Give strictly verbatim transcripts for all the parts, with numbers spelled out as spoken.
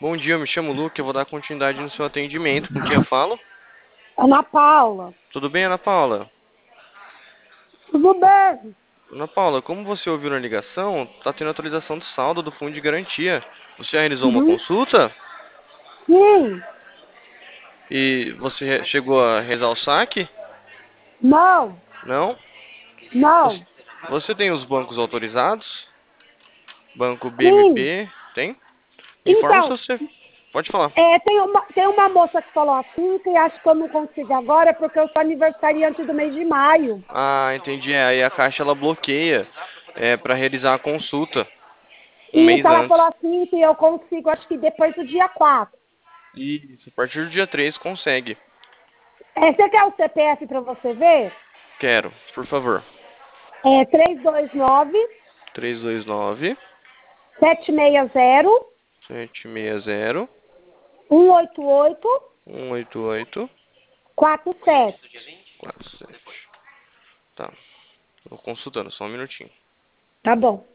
Bom dia, eu me chamo Luke, eu vou dar continuidade no seu atendimento. Com quem eu falo? Ana Paula, Tudo bem, Ana Paula? tudo bem? Ana Paula, como você ouviu na ligação, tá tendo atualização do saldo do fundo de garantia. Você já realizou uma Uhum. consulta? Sim, E você re- chegou a realizar o saque? não, Não? Você, não, você tem os bancos autorizados? Banco sim. B M P? Tem? Me informa se Então, você... Pode falar. é, tem, uma, tem uma moça que falou assim que acho que eu não consigo agora porque eu sou aniversariante do mês de maio. Ah, entendi. É, aí a Caixa ela bloqueia é, para realizar a consulta um E mês ela falou antes. assim que eu consigo acho que depois do dia quatro. Isso, a partir do dia três consegue. É, você quer o C P F para você ver? Quero, por favor. É três dois nove, três dois nove, sete seis zero, sete seis zero, um oito oito, um oito oito, quatro sete. quatro sete. Tá, tô consultando, só um minutinho. Tá bom.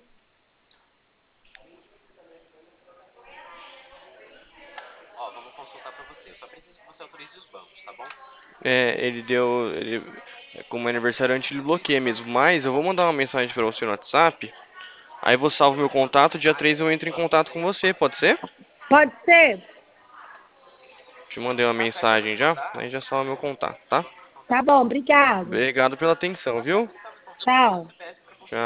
É, ele deu. Ele, como aniversariante, ele bloqueia mesmo. Mas eu vou mandar uma mensagem pra você no WhatsApp. Aí você salva o meu contato. Dia três eu entro em contato com você, pode ser? Pode ser? Te mandei uma mensagem já. Aí já salva meu contato, tá? Tá bom, obrigado. Obrigado pela atenção, viu? Tchau.